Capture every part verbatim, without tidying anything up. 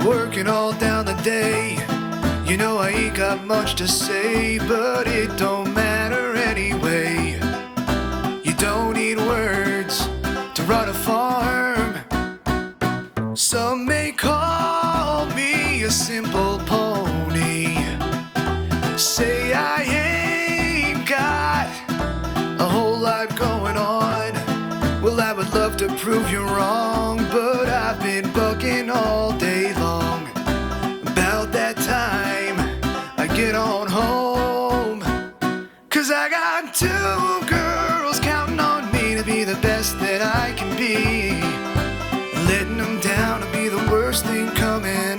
working all down the day. You know I ain't got much to say, but it don't matter anyway. You don't need words to run a farm. Some may call me a simple pony, say I ain't got a whole lot going on. Well, I would love to prove you wrong, but I've been bugging all day long. About that time I get on home, 'cause I got two girls counting on me to be the best that I can be. Letting them down to be the worst thing coming.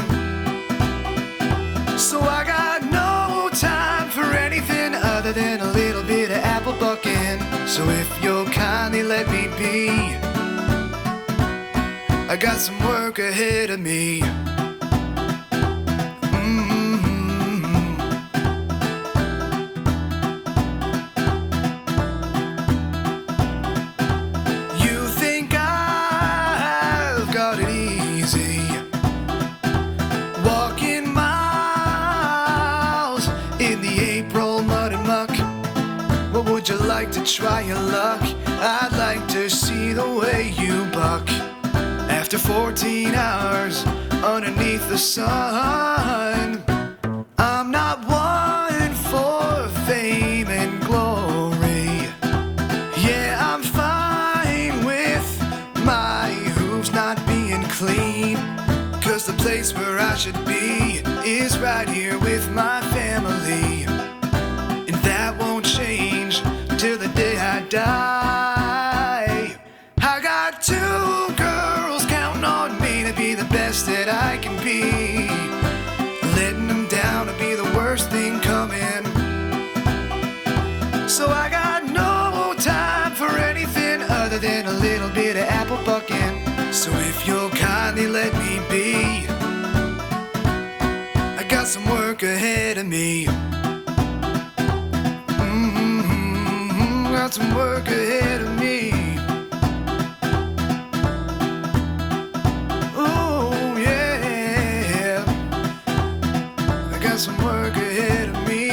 So I got no time for anything other than a little bit of apple bucking. So if you'll kindly let me be, I got some work ahead of me. Would you like to try your luck? I'd like to see the way you buck. After fourteen hours underneath the sun, I'm not one for fame and glory. Yeah, I'm fine with my hooves not being clean, 'cause the place where I should be is right here with my family. And that won't change till the day I die. I got two girls counting on me to be the best that I can be. Letting them down to be the worst thing coming. So I got no time for anything other than a little bit of apple bucking. So if you'll kindly let me be, I got some work ahead of me. Got some work ahead of me. Oh yeah, I got some work ahead of me.